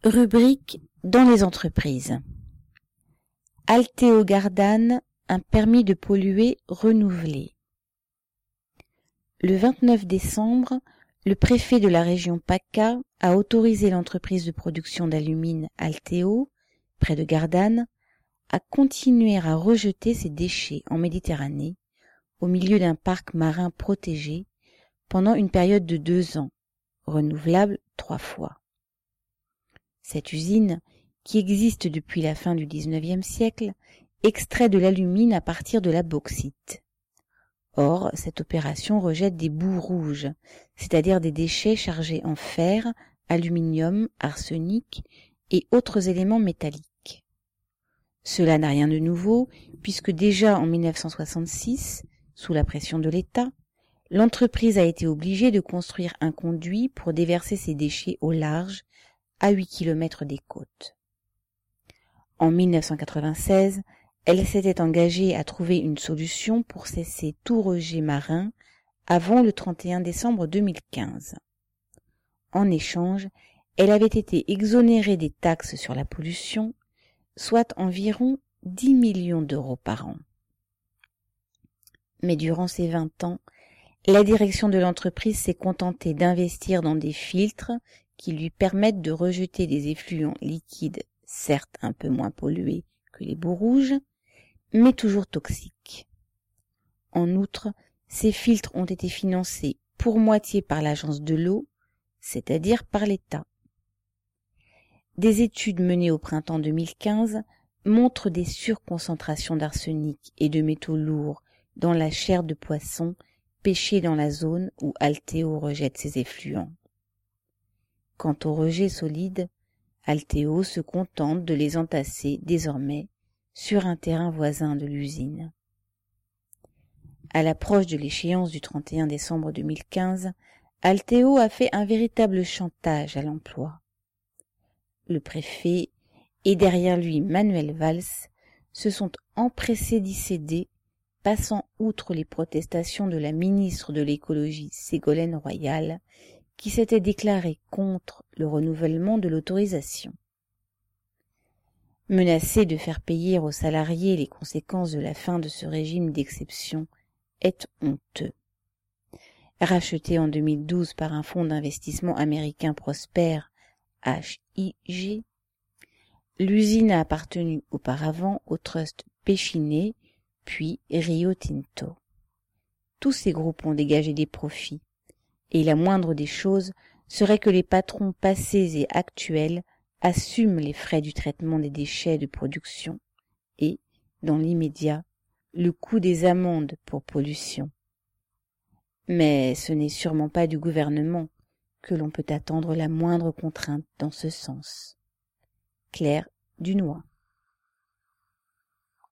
Rubrique dans les entreprises. Alteo Gardanne, un permis de polluer renouvelé. Le 29 décembre, le préfet de la région PACA a autorisé l'entreprise de production d'alumine Alteo, près de Gardanne, à continuer à rejeter ses déchets en Méditerranée, au milieu d'un parc marin protégé, pendant une période de 2 ans, renouvelable 3 fois. Cette usine, qui existe depuis la fin du XIXe siècle, extrait de l'alumine à partir de la bauxite. Or, cette opération rejette des boues rouges, c'est-à-dire des déchets chargés en fer, aluminium, arsenic et autres éléments métalliques. Cela n'a rien de nouveau, puisque déjà en 1966, sous la pression de l'État, l'entreprise a été obligée de construire un conduit pour déverser ces déchets au large, à 8 km des côtes. En 1996, elle s'était engagée à trouver une solution pour cesser tout rejet marin avant le 31 décembre 2015. En échange, elle avait été exonérée des taxes sur la pollution, soit environ 10 millions d'euros par an. Mais durant ces 20 ans, la direction de l'entreprise s'est contentée d'investir dans des filtres qui lui permettent de rejeter des effluents liquides, certes un peu moins pollués que les boues rouges, mais toujours toxiques. En outre, ces filtres ont été financés pour moitié par l'agence de l'eau, c'est-à-dire par l'État. Des études menées au printemps 2015 montrent des surconcentrations d'arsenic et de métaux lourds dans la chair de poisson pêchée dans la zone où Alteo rejette ses effluents. Quant aux rejets solides, Alteo se contente de les entasser désormais sur un terrain voisin de l'usine. À l'approche de l'échéance du 31 décembre 2015, Alteo a fait un véritable chantage à l'emploi. Le préfet et derrière lui Manuel Valls se sont empressés d'y céder, passant outre les protestations de la ministre de l'écologie Ségolène Royal, qui s'était déclarée contre le renouvellement de l'autorisation. Menacer de faire payer aux salariés les conséquences de la fin de ce régime d'exception est honteux. Racheté en 2012 par un fonds d'investissement américain prospère, HIG, l'usine a appartenu auparavant au trust Pechiney, puis Rio Tinto. Tous ces groupes ont dégagé des profits, et la moindre des choses serait que les patrons passés et actuels assument les frais du traitement des déchets de production et, dans l'immédiat, le coût des amendes pour pollution. Mais ce n'est sûrement pas du gouvernement que l'on peut attendre la moindre contrainte dans ce sens. Claire Dunois.